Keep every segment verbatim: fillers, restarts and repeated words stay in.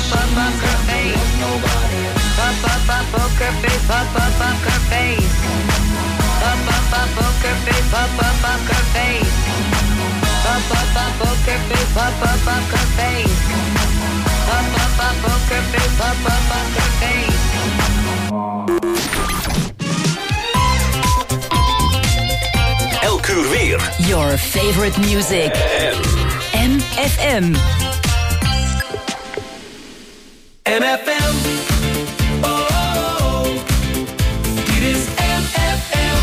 up up poker face. Up up up poker face. Up up poker face. Up up up poker face. Up up poker face. Up up up poker face. Up up poker face. Up up up poker face. Up up poker face. Elk uur weer. Your favorite music. M F M. M F M. Oh, oh, oh. Dit is M F M.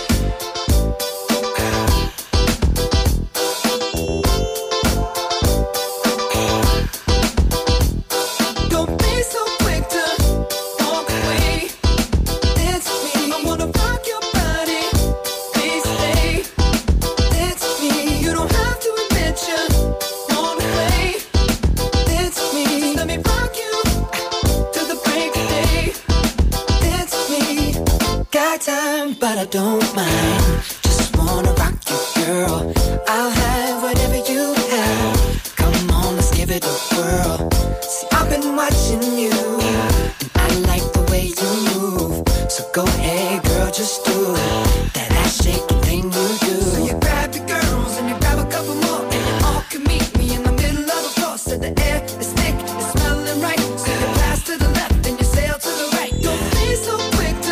Don't be so quick to walk away. Dance with me. I wanna rock your body. Please stay. Dance with me. You don't have to admit you wanna play. Dance with me. Let me rock you. Got time, but I don't mind. Just wanna rock you, girl. I'll have whatever you have. Come on, let's give it a whirl. See, I've been watching you, and I like the way you move. So go ahead, girl, just do that ass shaking thing you do. So you grab your girls and you grab a couple more, and you all can meet me in the middle of the floor. So the air is thick, it's smelling right. So you pass to the left and you sail to the right. Don't be so quick to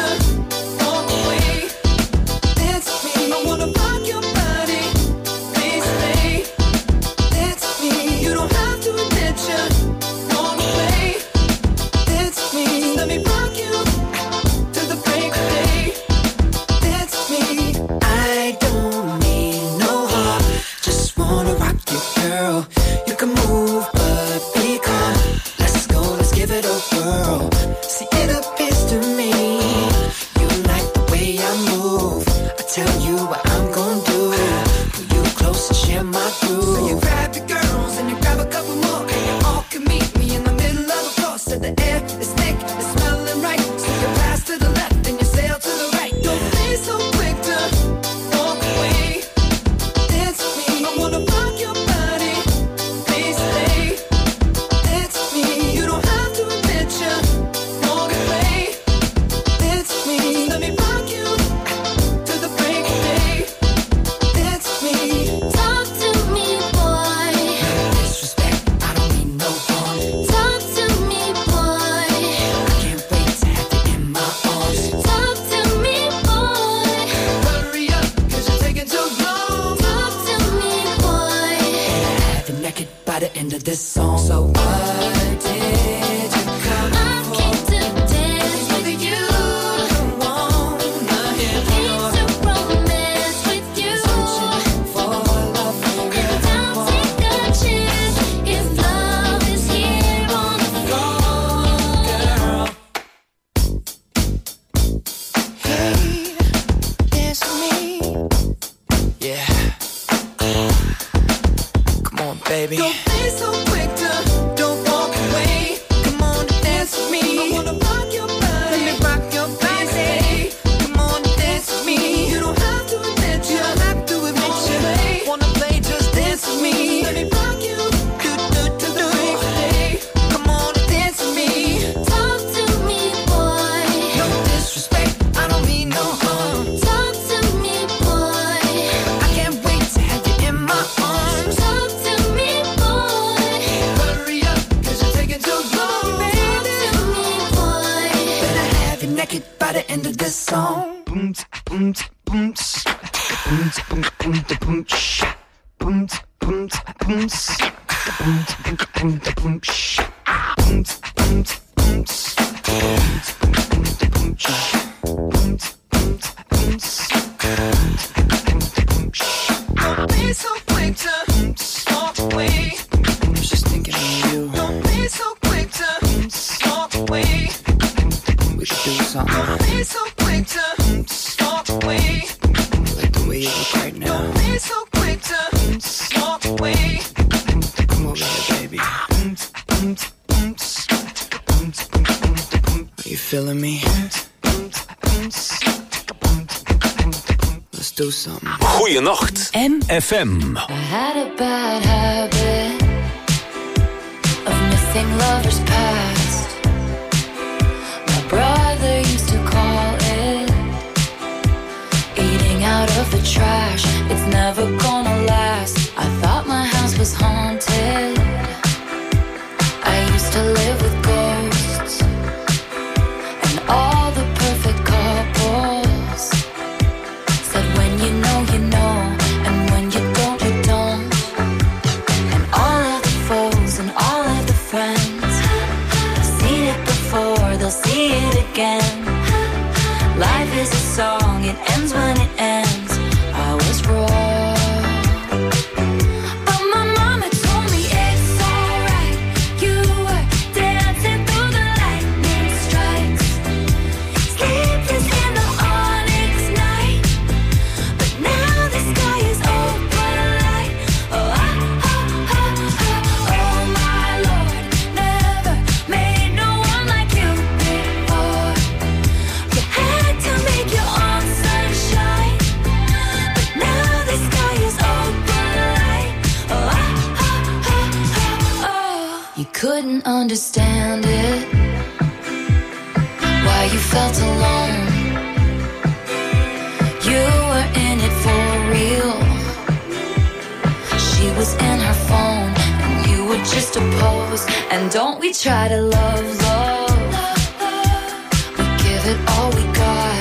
baby. Don't be so quick to don't walk away. Come on, dance with me. I wanna rock your body. Let me rock your body. Come on, dance with me. You don't have to admit you. You don't have to admit you. Play. Wanna play? Just dance with me. Let me rock you. Do do do do. Come on, dance with me. Talk to me, boy. No disrespect. I don't mean no harm. Talk to me, boy. I can't wait to have you in my arms. Talk to me, boy. Hurry up, 'cause you're taking too long, baby. Talk to me, boy. Better have you naked by the end of this song. Boom, boom, boom, boom, boom, boom, boom, boom, boom, boom, boom, boom, boom, don't be so quick to walk away. I'm just thinking of you. Don't be so quick to walk away. We should do something. Don't be so quick to walk away. Like the way you look right now. Don't be so quick to walk away. Come over here, baby. Are you feeling me? Let's do something. Goeienacht. M F M. I had a bad habit of missing everything lovers past. My brother used to call it eating out of the trash. It's never gonna last. I thought my house was haunted. I used to live with ghosts and all the perfect couples. Said when you know, you know, and when you don't, you don't. And all of the foes and all of the friends have seen it before, they'll see it again. Life is a song, it ends when it ends. I was wrong, but my mama told me it's alright. You were dancing through the lightning strikes, sleepless in the onyx night. But now the sky is open light. Oh, ah, ah, ah, ah. Oh my Lord, never made no one like you before. You had to make your own sunshine, but now the sky is open light. Oh, ah, ah, ah, ah, oh. You couldn't understand it, why you felt alone. You were in it for real. She was in her phone, and you were just a pose. And don't we try to love, love? We give it all we got.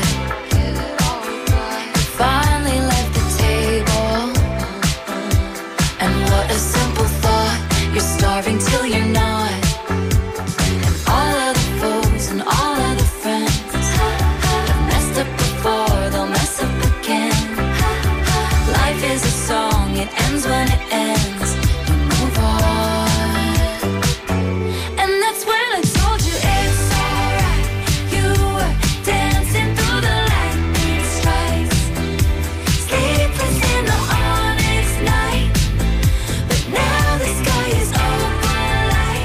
Finally left the table, and what a simple thought. You're starving till you're not. And all of the foes and all of the friends have messed up before, they'll mess up again. Life is a song, it ends when it ends. You move on. And that's when I told you it's alright. You were dancing through the lightning strikes, sleepless in the onyx night. But now the sky is open light.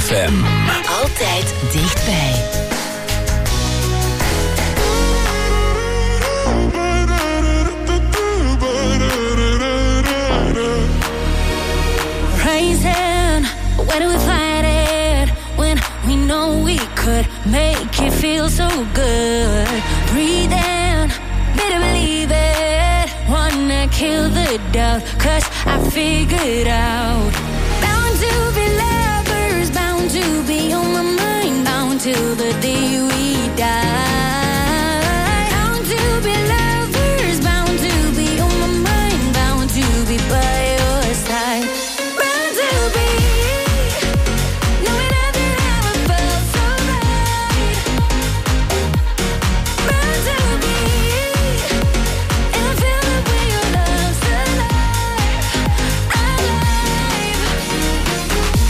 F M. Altijd dichtbij. Raising, where do we fight it? When we know we could make it feel so good. Breathing, better believe it. Wanna kill the doubt, cause I figured out. Bound to be lovers, bound to be on my mind. Bound till the day we die. Bound to be lovers, bound to be on my mind. Bound to be by your side.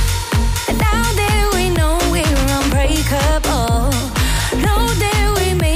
Know that we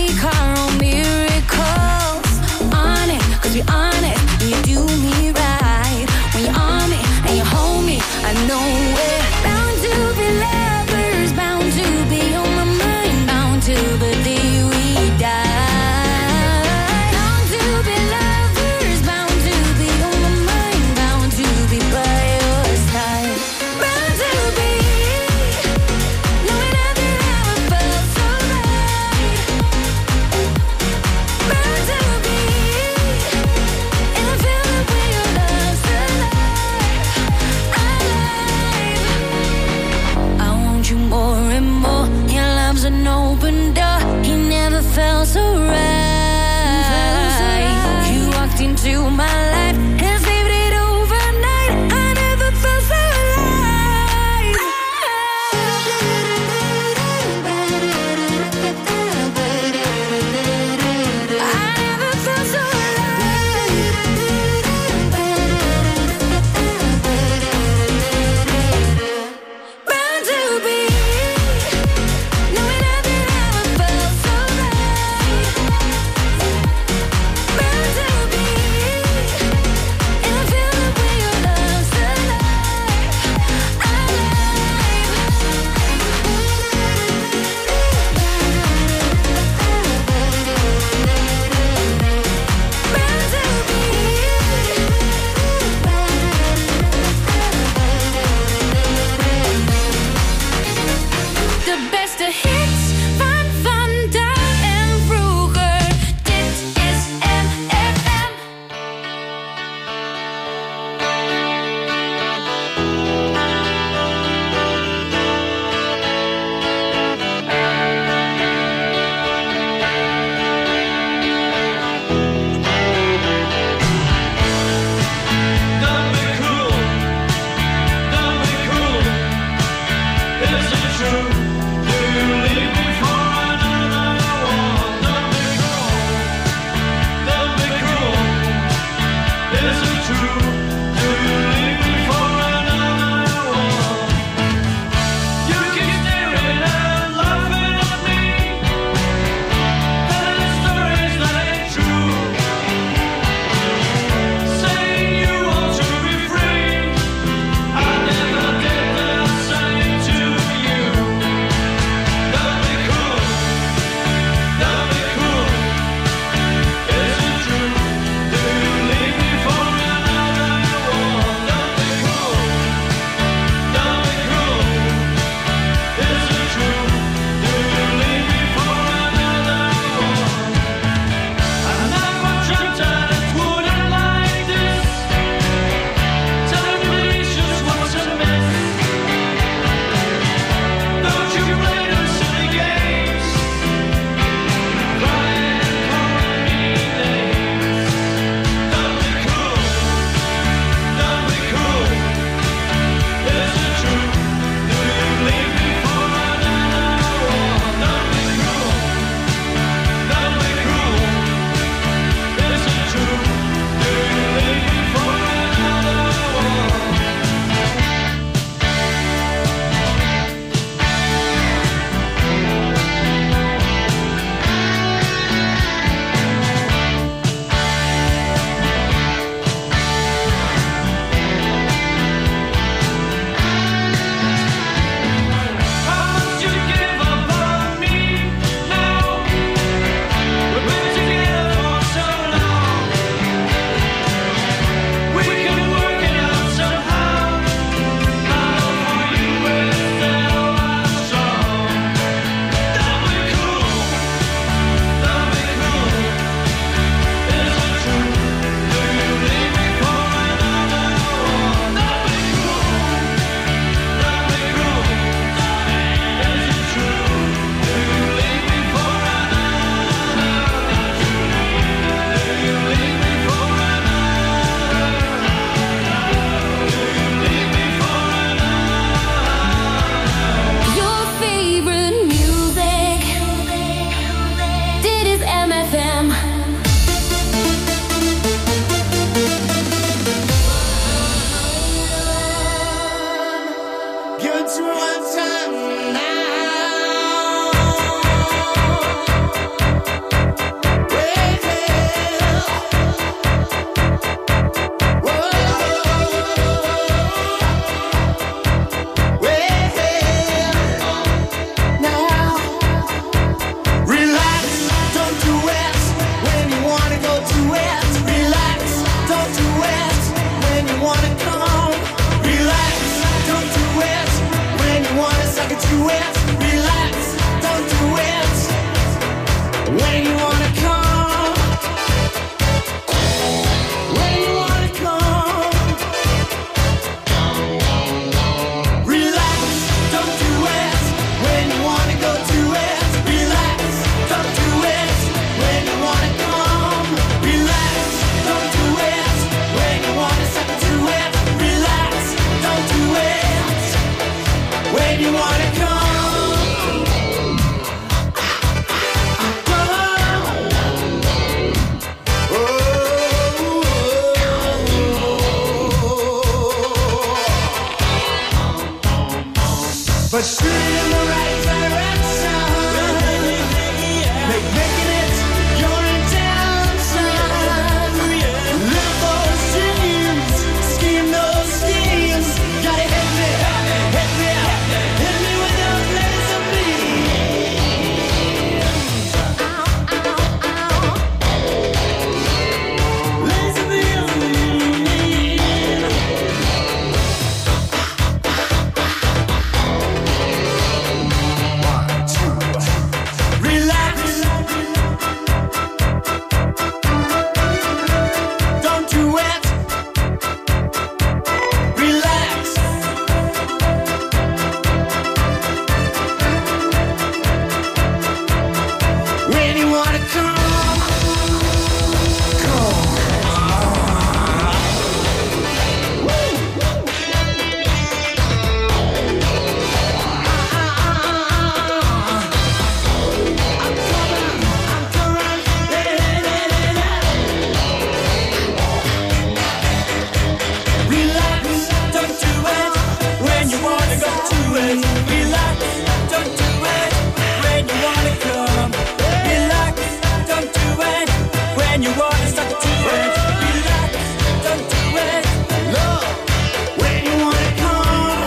when you wanna start to do it. Relax, don't do it. Love, when you wanna come.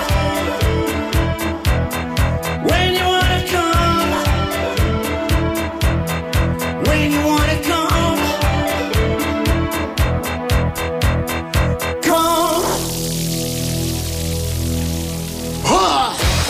When you wanna come. When you wanna come. Come. Huh.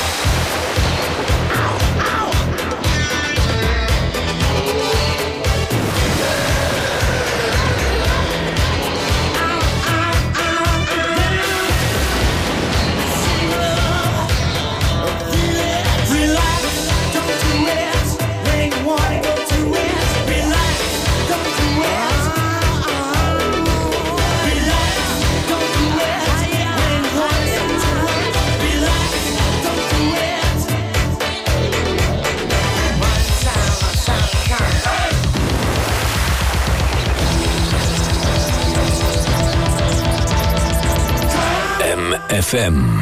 F M.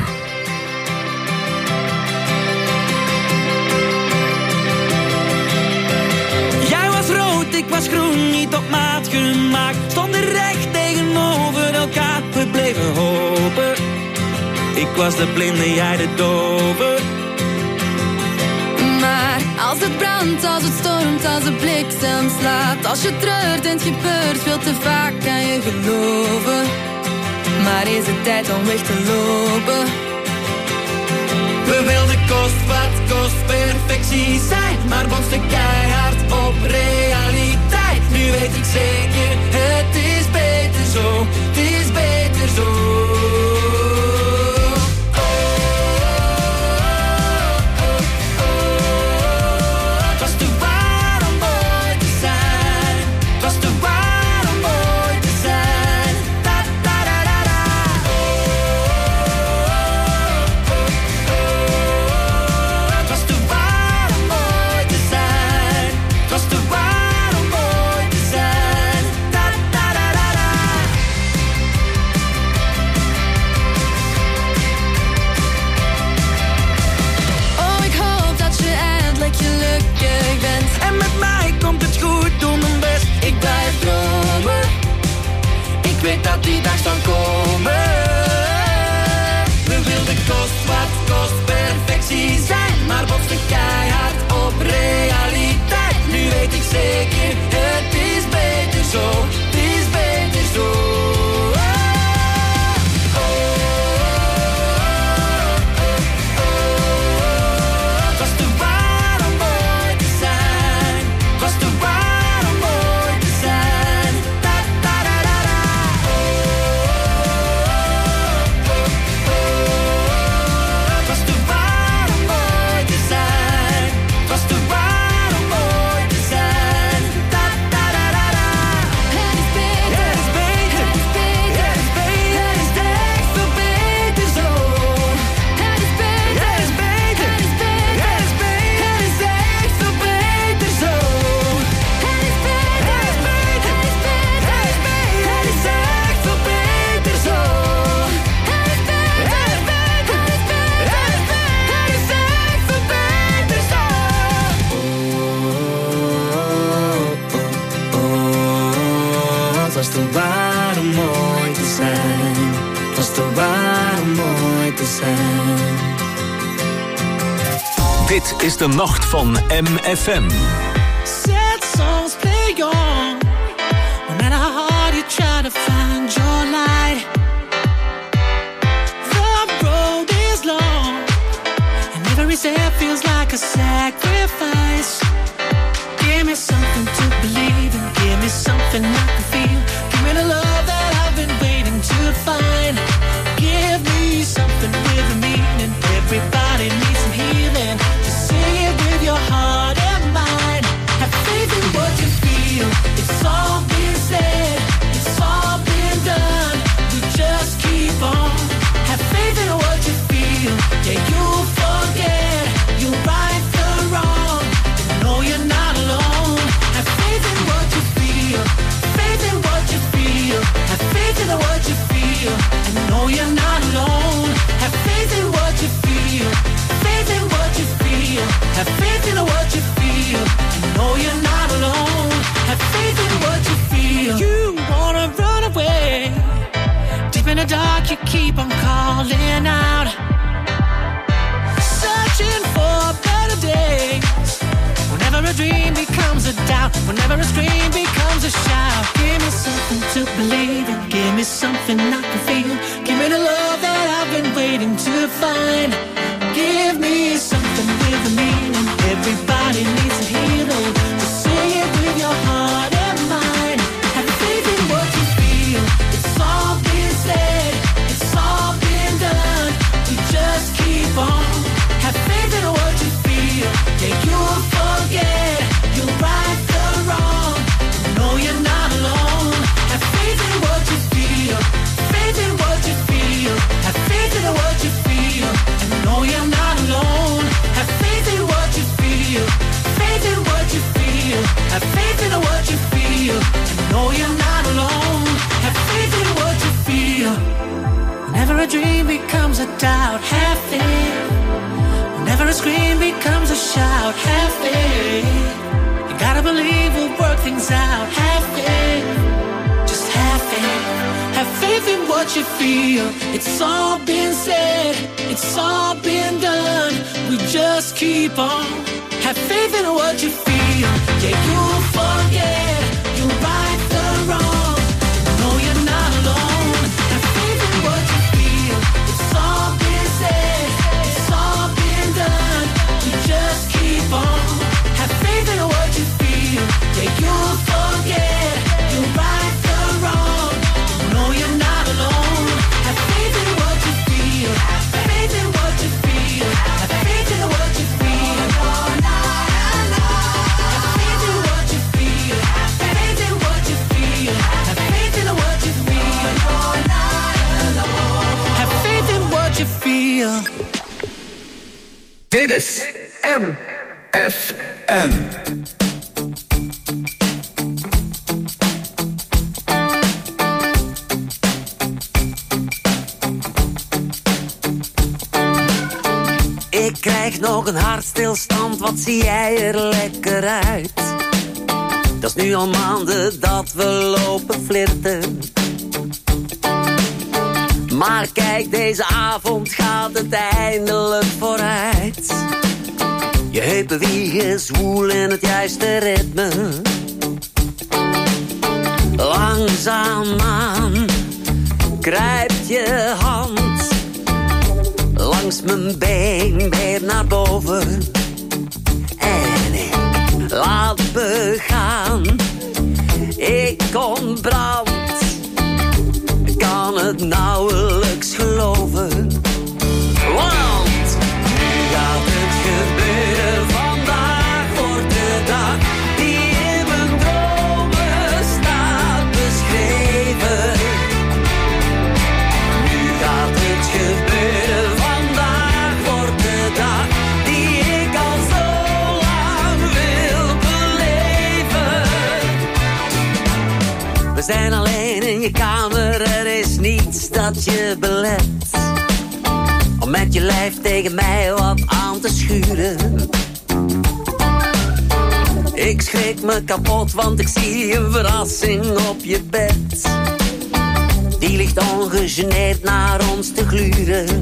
Jij was rood, ik was groen, niet op maat gemaakt. Stonden recht tegenover elkaar, we bleven hopen. Ik was de blinde, jij de dove. Maar als het brandt, als het stormt, als de bliksem slaat, als je treurt en het gebeurt veel te vaak, kan je geloven. Maar is het tijd om weg te lopen? We wilden kost wat kost perfectie zijn, maar botsten keihard op realiteit. Nu weet ik zeker, het is beter zo, het is beter zo. Ik weet dat die dag zal komen. We wilden kost wat kost perfectie zijn, maar botsten keihard op realiteit. Nu weet ik zeker, het is beter zo, het is beter zo. Dit is de nacht van M F M. Sad songs play on. No matter how hard you try to find your light, the road is long, and every step feels like a sacrifice. Give me something to believe in, give me something I can feel. Give me the love that I've been waiting to find. Give me something with a meaning. Everybody needs some healing. Just sing it with your heart and mind. Have faith in what you feel. It's all been said, it's all been done. You just keep on. Have faith in what you feel. Yeah, you'll forget. You'll right the wrong. You know you're not alone. Have faith in what you feel. Faith in what you feel. Have faith in what you feel. And know you're not alone. Have faith in what you feel. Faith in what you feel. Have faith in what you feel. And know you're not alone. Have faith in what you feel. dark you keep on calling out, searching for better days. Whenever a dream becomes a doubt, whenever a scream becomes a shout, give me something to believe in, give me something I can feel, give me the love that I've been waiting to find. Give me something with a meaning. Everybody needs a hero. Just sing it with your heart and mind. Have faith in what you feel. It's all been said, it's all been done. We just keep on. Have faith in what you feel. Yeah, you'll forget. You'll right the wrong. No, you're not alone. Have faith in what you feel. Faith in what you feel. Have faith in what you feel. And know you're not alone. Have faith in what you feel. Faith in what you feel. Have faith in what you feel. And know you're not alone. Have faith in what you feel. Whenever a dream becomes a doubt, have faith. Whenever a scream becomes a shout, have faith. You gotta believe we'll work things out. Have faith. Just have faith. Have faith in what you feel. It's all been said, it's all been done. We just keep on. Have faith in what you feel. Yeah, you'll forget. You'll right the wrong. No, you're not alone. Have faith in what you feel. It's all been said, it's all been done. We just keep on. Have faith in what you feel. Yeah, you'll forget. You'll right the wrong. No, you're not alone. Have faith in what you feel. Have faith in what you feel. Have faith in what you feel. Have faith in what you feel. Have faith in what you feel. Have faith in what you feel. Have faith in what you feel. Dit is M F M. Ik krijg nog een hartstilstand, wat zie jij er lekker uit. Dat is nu al maanden dat we lopen flirten. Maar kijk, deze avond gaat het eindelijk vooruit. Je heupen wiegen zwoel in het juiste ritme. Langzaamaan kruipt je hand langs mijn been weer naar boven. En ik laat begaan. Ik ontbrand. Ik kan het nauwelijks geloven. Want nu gaat het gebeuren. Vandaag wordt de dag die in mijn dromen staat beschreven. Nu gaat het gebeuren. Vandaag wordt de dag die ik al zo lang wil beleven. We zijn alleen in je kamer, er is niets dat je belet om met je lijf tegen mij wat aan te schuren. Ik schrik me kapot, want ik zie een verrassing op je bed. Die ligt ongegeneerd naar ons te gluren.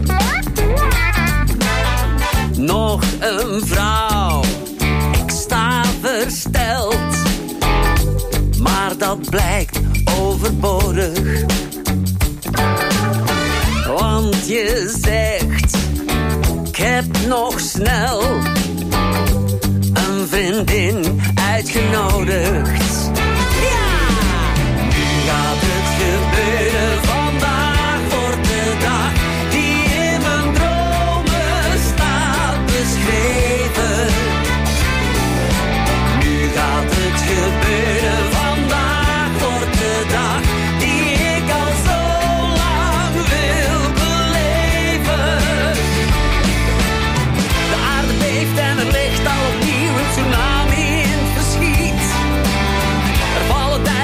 Nog een vrouw, ik sta versteld. Maar dat blijkt overbodig. Want je zegt, ik heb nog snel een vriendin uitgenodigd. Ja! Nu gaat het gebeuren. Vandaag wordt de dag die in mijn dromen staat beschreven. Nu gaat het gebeuren. Vandaag wordt de dag die ik al zo lang wil beleven. De aarde beeft en er ligt al opnieuw een tsunami in het verschiet. Er vallen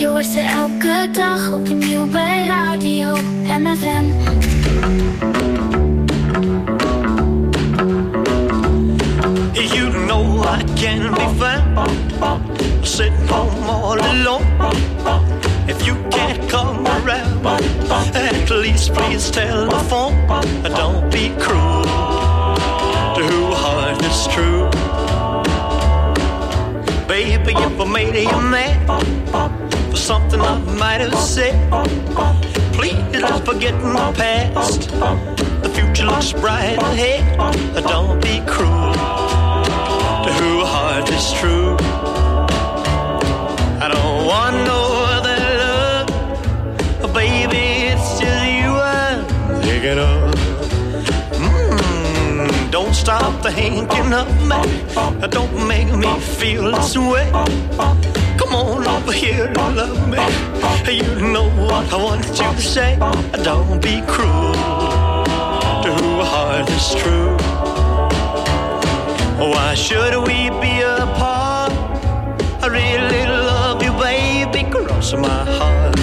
Je hoort ze elke dag opnieuw bij Radio M F M. You know I can't be found sitting home all alone. If you can't come around, at least please tell the phone. Don't be cruel to who heart is true. Baby, if I made you mad for something I might have said, please forget my past. The future looks bright ahead. Don't be cruel to who heart is true. I don't want no other love, baby, it's just you I'm thinking of. Mm, don't stop thinking of me, don't make me feel this way. Come on over here and love me, you know what I want you to say. Don't be cruel to who heart is true. Why should we be apart? I really love you, baby, cross my heart.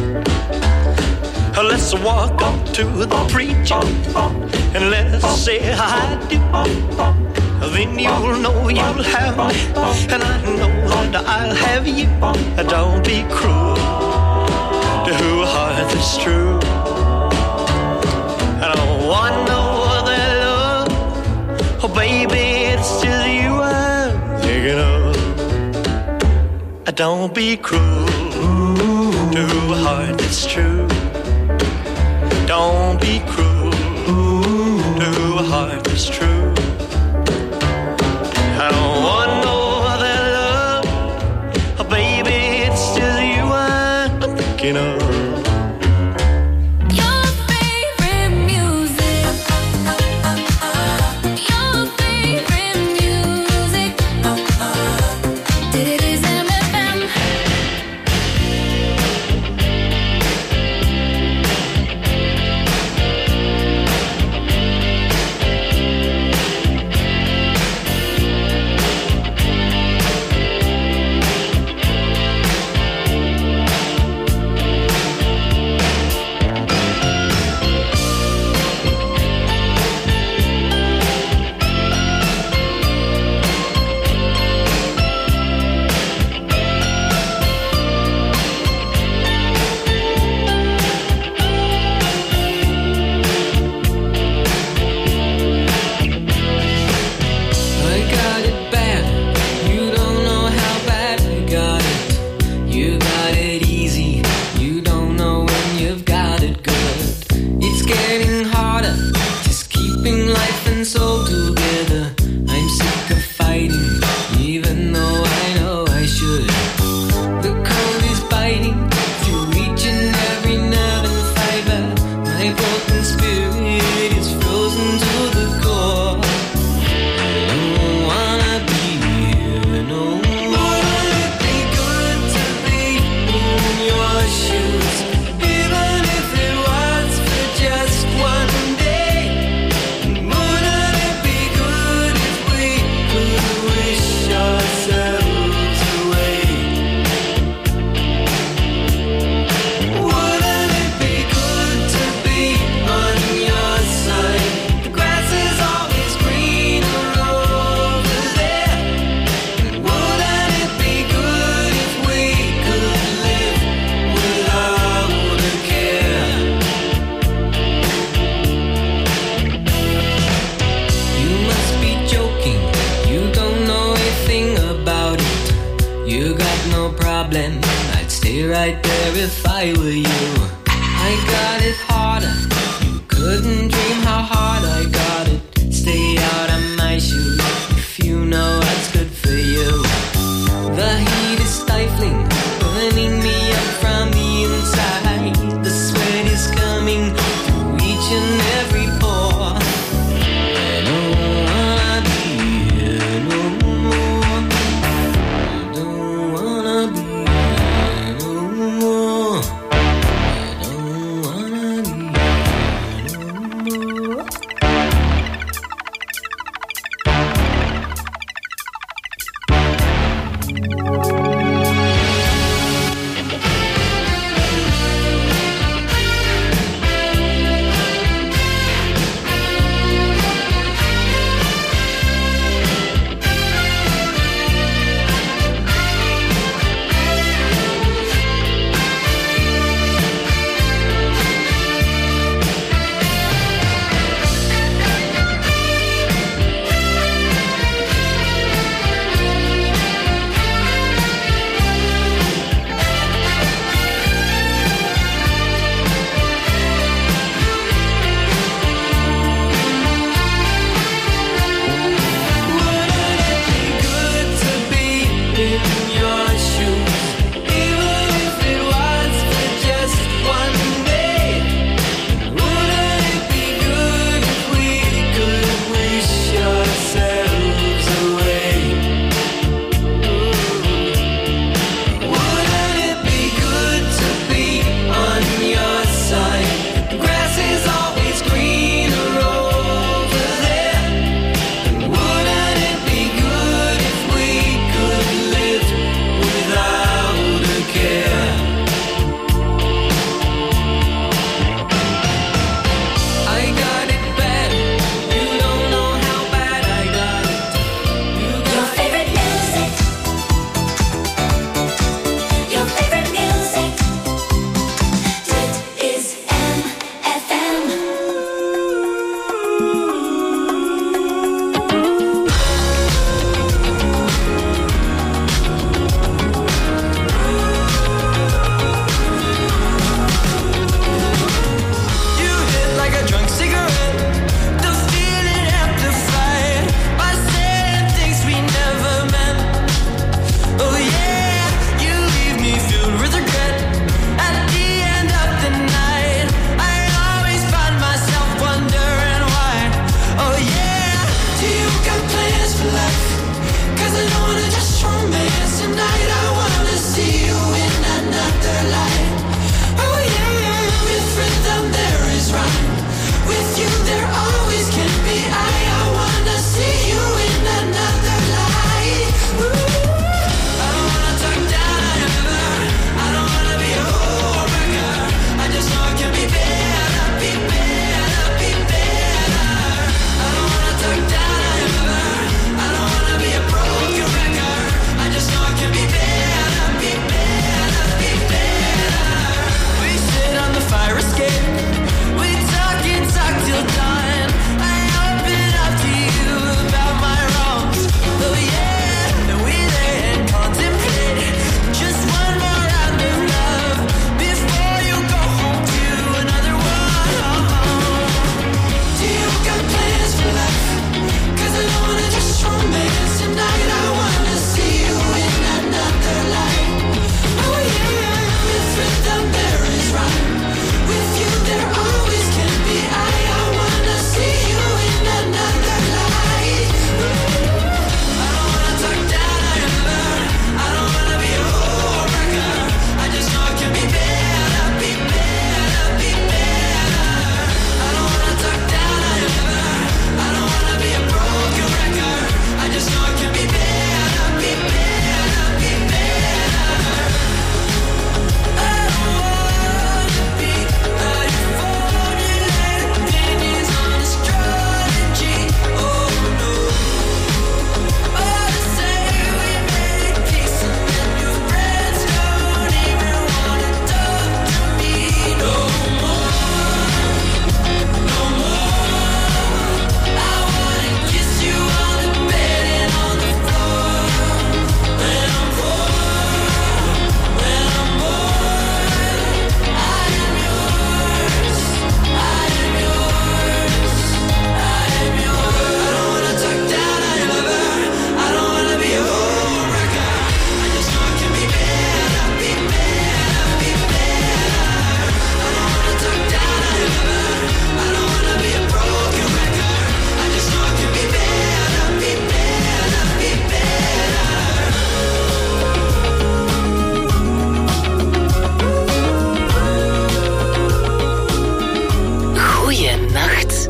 Let's walk up to the preacher and let's say I do. Then you'll know you'll have me, and I know that I'll have you. Don't be cruel to who heart is true. I don't want no other love, oh baby, it's just you I'm thinking of. Don't be cruel to a heart that's true. Don't be cruel to a heart that's true. I don't want no other love, oh baby, it's just you I'm thinking of.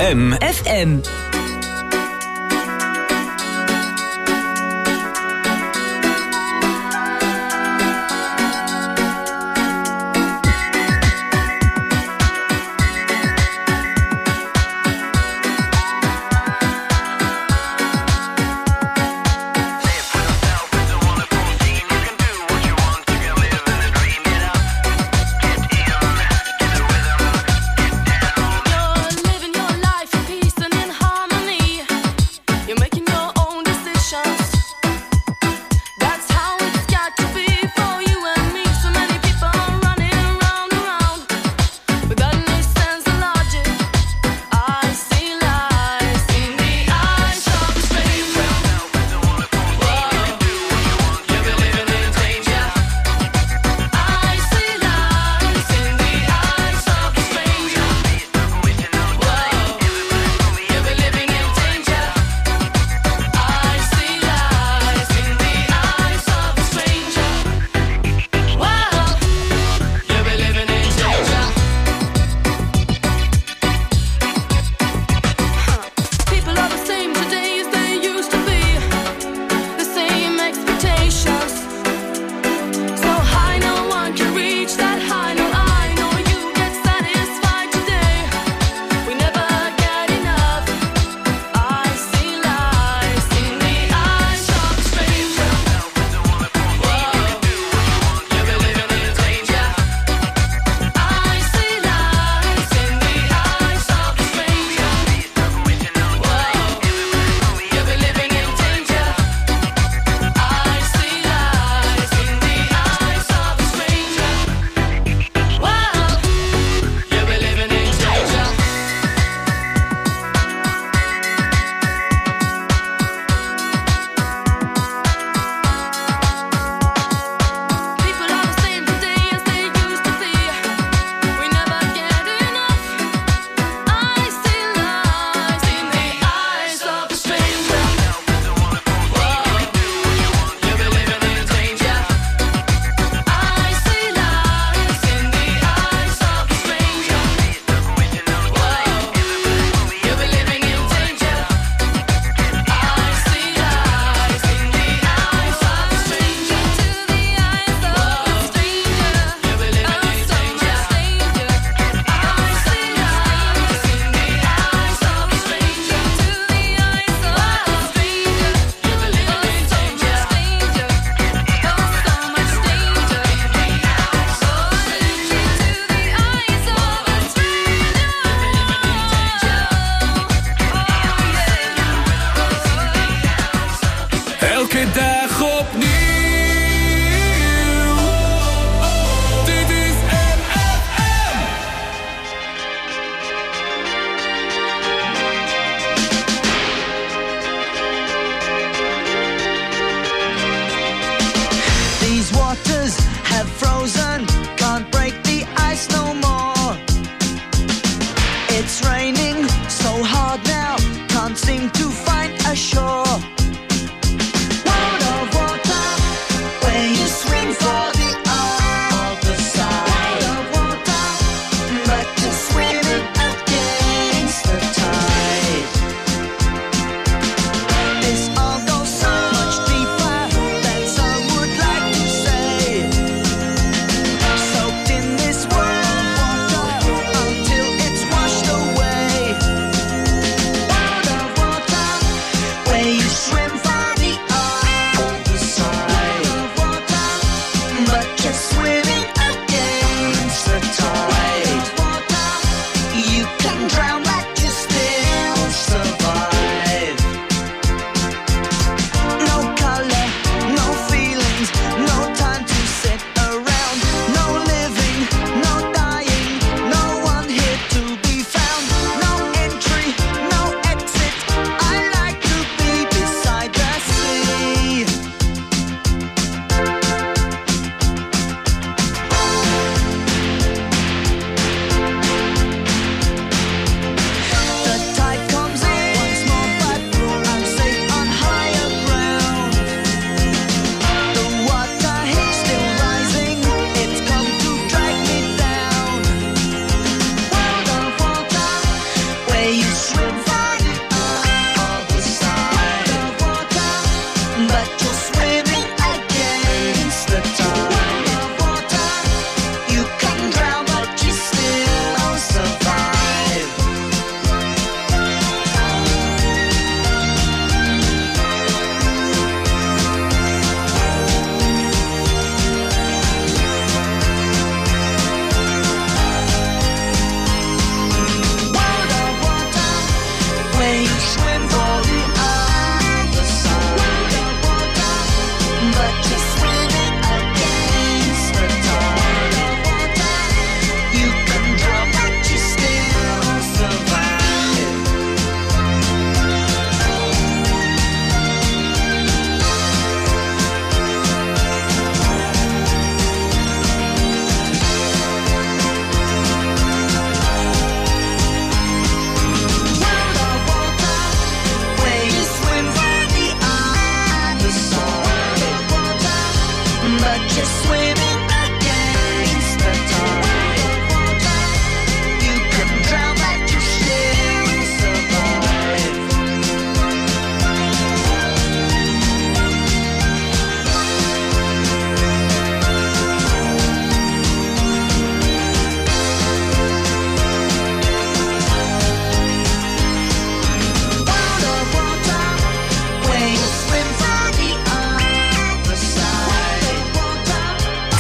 M F M.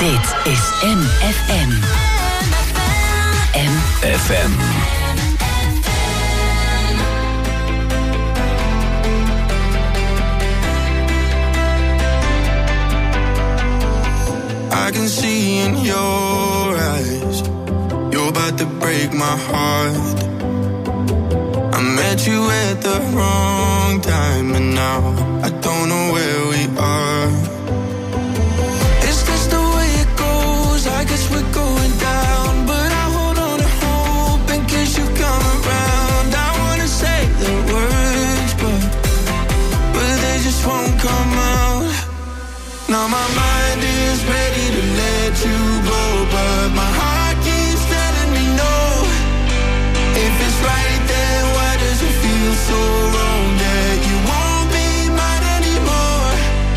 Dit is M F M. M F M. I can see in your eyes, you're about to break my heart. I met you at the wrong time, and now I don't know where we are. Is this the way it goes? I guess we're going down, but I hold on to hope in case you come around. I wanna say the words, but but they just won't come out. Now my mind is ready to let you go, but my heart keeps telling me no. If it's right, then why does it feel so wrong that you won't be mine anymore?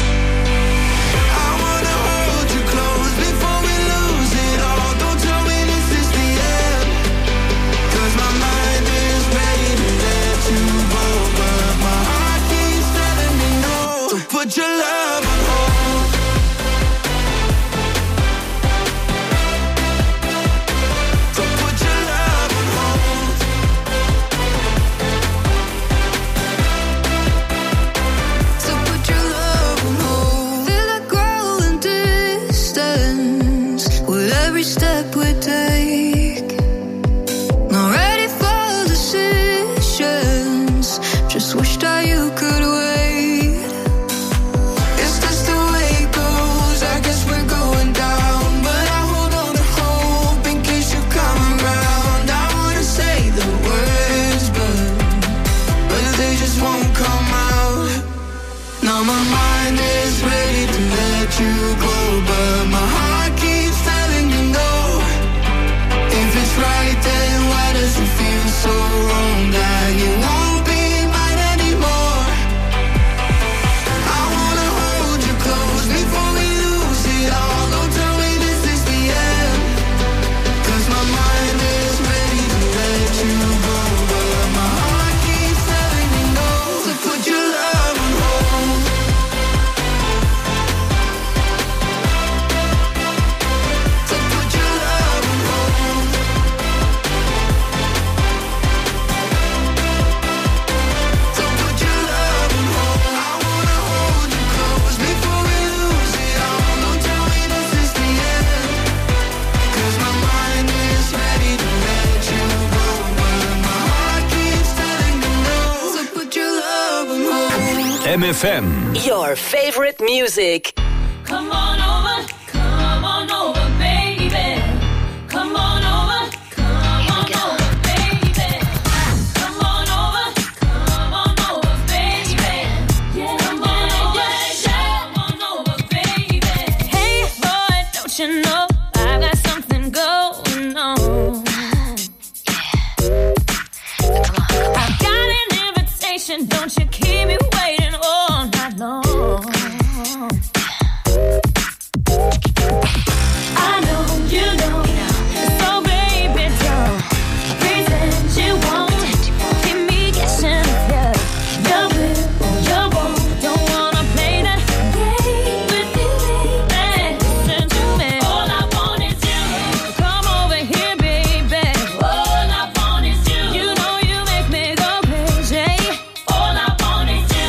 I wanna hold you close before we lose it all. Don't tell me this is the end, 'cause my mind is ready to let you go, but my heart keeps telling me no. So put your love on hold. Step we take, not ready for decisions. Just wish that you could wait. Is this the way it goes? I guess we're going down, but I hold on to hope in case you come around. I wanna say the words, but but they just won't come out. Now my mind is ready to let you go, but my heart keeps telling you no. If it's right, then why does it feel so wrong that you won't be mine anymore? I wanna hold you close before we lose it all. Don't tell me this is the end, 'cause my mind is ready to let you go, but my heart keeps telling me no. So put your love on hold. So put your love on hold. So put your love on hold. I wanna hold you close before we lose it all. Don't tell me this is the end, 'cause my mind is ready to let you go, but my heart keeps telling me no. So put your love on hold. M F M. Your favorite music. Come on over, come on over, baby. Come on over, come on over, baby. Come on over, come on over, baby. Yeah, come on over, come on over, baby. Hey boy, don't you know I got something going on? I've got an invitation, don't you keep me waiting all night long. I know you know, so baby don't pretend you won't keep me guessing if you you will or you won't. Don't wanna play that game with you, baby. Listen to me. All I want is you. Come over here, baby. All I want is you. You know you make me go crazy. All I want is you.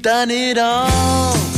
done it all.